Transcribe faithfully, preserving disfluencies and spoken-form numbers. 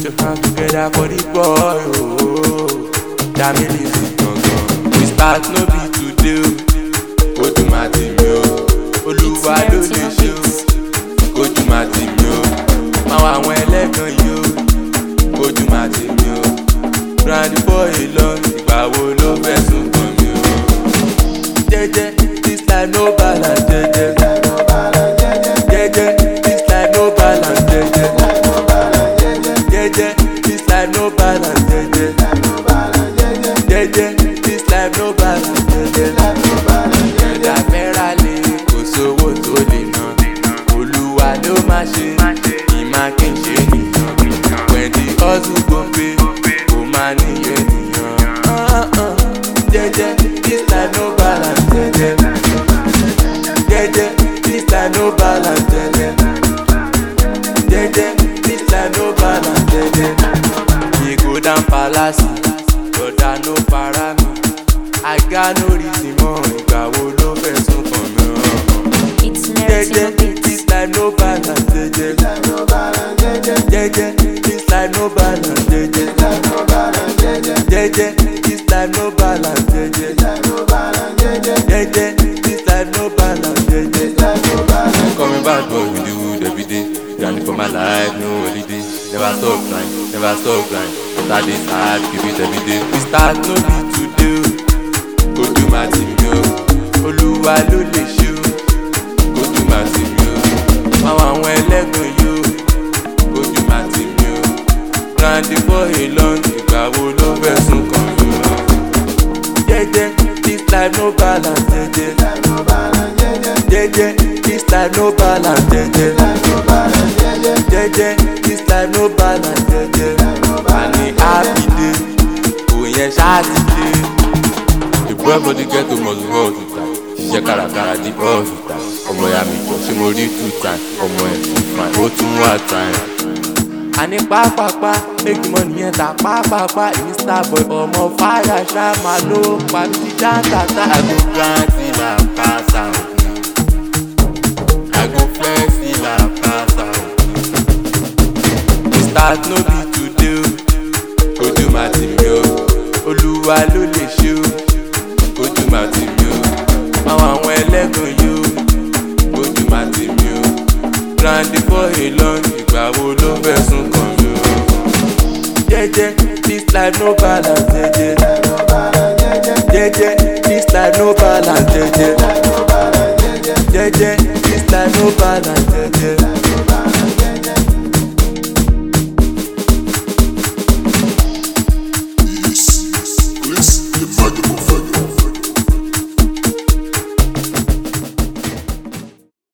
Put your hands together for the boy, oh. Jamie Lizzy gangan. We start no be today, oh. Ojú ma ti mi o, Olúwa ló lè ṣe o. Ojú ma ti mi o, máa wá àwọn ẹlẹ́gàn yìí o. Ojú ma ti mi o, Brandy boy alone, ìgbà wo ló fẹ́ sùn kàn mí o. Jẹ́jẹ́, this life no balance, jẹ́jẹ́. Jẹ́jẹ́, this life no balance, jẹ́jẹ́. Jẹ́jẹ́, this life no balance, jẹ́jẹ́. Jẹ́jẹ́, this life no balance, jẹ́jẹ́. Ẹ̀dá fẹ́ra lè kò sówó tó lè ná. Olúwa ló máa ṣe, ìmá kí n ṣe nìyàn. When the hustle go pay, kò máa níyẹn nìyàn. Jẹ́jẹ́, this life no balance, jẹ́jẹ́. Jẹ́jẹ́, this life no balance, jẹ́jẹ́. Jẹ́jẹ́, this life no balance, jẹ́jẹ́. We go down palace, brother no para mi. I got no reason mọ́, ìgbà wo ló fẹ́ sún kàn mí o. Jẹ́jẹ́, this life no balance, jẹ́jẹ́. Jẹ́jẹ́, this life no balance, jẹ́jẹ́. Jẹ́jẹ́, this life no balance, jẹ́jẹ́. Jẹ́jẹ́, this life no balance, jẹ́jẹ́. Coming back boy with the wood every day. Grinding for my life, no holiday. Never stop grind, never stop grind. Start this hard, give it every day. We start no be today o. Ojú ma ti mi o, Olúwa ló lè ṣe o. Ojú ma ti mi o, máa wá àwọn ẹlẹ́gàn yìí o. Ojú ma ti mi o, Brandy boy alone, ìgbà wo ló fẹ́ sùn kàn mí o. Jẹ́jẹ́, this life no balance, jẹ́jẹ́. Jẹ́jẹ́, this life no balance, jẹ́jẹ́. Jẹ́jẹ́, this life no balance, jẹ́jẹ́. Àní happy day, òun yẹn ṣáà ti dé. The boy body get to must go to time. Ṣiṣẹ́ kárakára di all the time. Ọmọ ìyá mi jọ ṣé mo rí two time. Ọmọ ẹ̀ tún fine, ó tún wá time. Àní pápápá, make money yẹn ta pápápá. Èmi star boy ọmọ fire ṣá máa ló pa mí sí jántàtà. I go grind till I pass out. I go flex till I pass out. We start no be today o. Ojú ma ti mi o, Olúwa ló lè ṣe o. Ojú ma ti mi o, máa wá àwọn ẹlẹ́gàn yìí o. Ojú ma ti mi o, Brandy boy alone, ìgbà wo ló fẹ́ sùn kàn mí o. Jẹ́jẹ́, this life no balance, jẹ́jẹ́. Jẹ́jẹ́, this life no balance, jẹ́jẹ́. Jẹ́jẹ́, this life no balance, jẹ́jẹ́. This, this, the magic of